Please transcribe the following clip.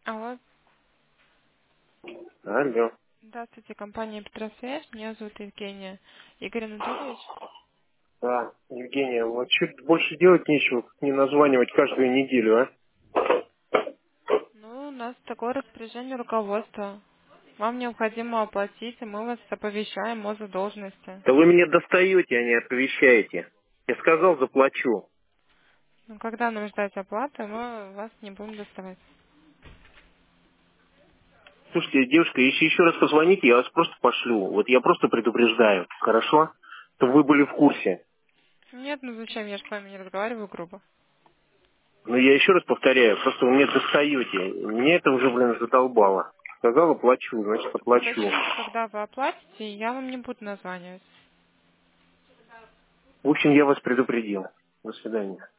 Алло, Алло. здравствуйте, компания Петросвязь, меня зовут Евгения. Игорь Анатольевич? Да, Евгения, вот чуть больше делать нечего, как не названивать каждую неделю, а? Ну, у нас такое распоряжение руководства. Вам необходимо оплатить, и мы вас оповещаем о задолженности. Да вы меня достаете, а не оповещаете. Я сказал, заплачу. Ну, когда нам ждать оплаты, мы вас не будем доставать. Слушайте, девушка, если еще раз позвоните, я вас просто пошлю. Вот я просто предупреждаю, хорошо? Чтобы вы были в курсе. Нет, ну зачем? Я же с вами не разговариваю грубо. Но я еще раз повторяю, просто вы меня достаете. Мне это уже, задолбало. Сказала, плачу, значит, оплачу. Уточните, когда вы оплатите, и я вам не буду названивать. В общем, я вас предупредил. До свидания.